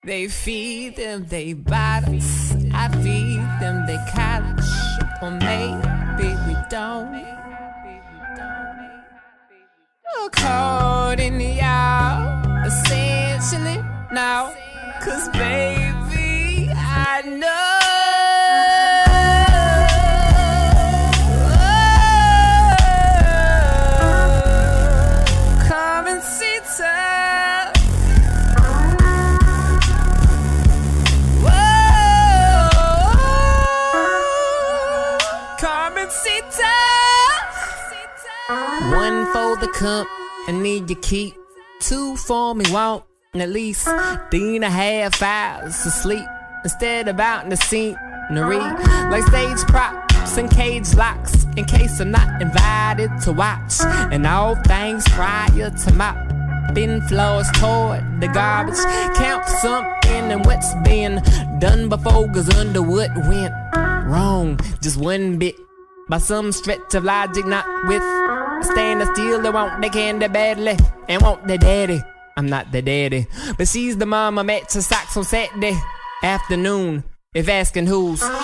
They feed them, they bottles. I feed them, they college. Or maybe we don't. According to y'all, essentially, no. 'Cause baby, I know. Come and sit up. Come and sit up. One for the company you keep. Two for me, want at least 3.5 hours of sleep. Instead of out in the scenery, like stage props and cage locks, in case I'm not invited to watch. And all things prior to mopping floors toward the garbage. Count something and what's been done before, 'cause Underwood went wrong just one bit. By some stretch of logic, not with standing still. They want the candy badly and want the daddy. I'm not the daddy, but she's the mama. Match her socks on Saturday afternoon. If asking who's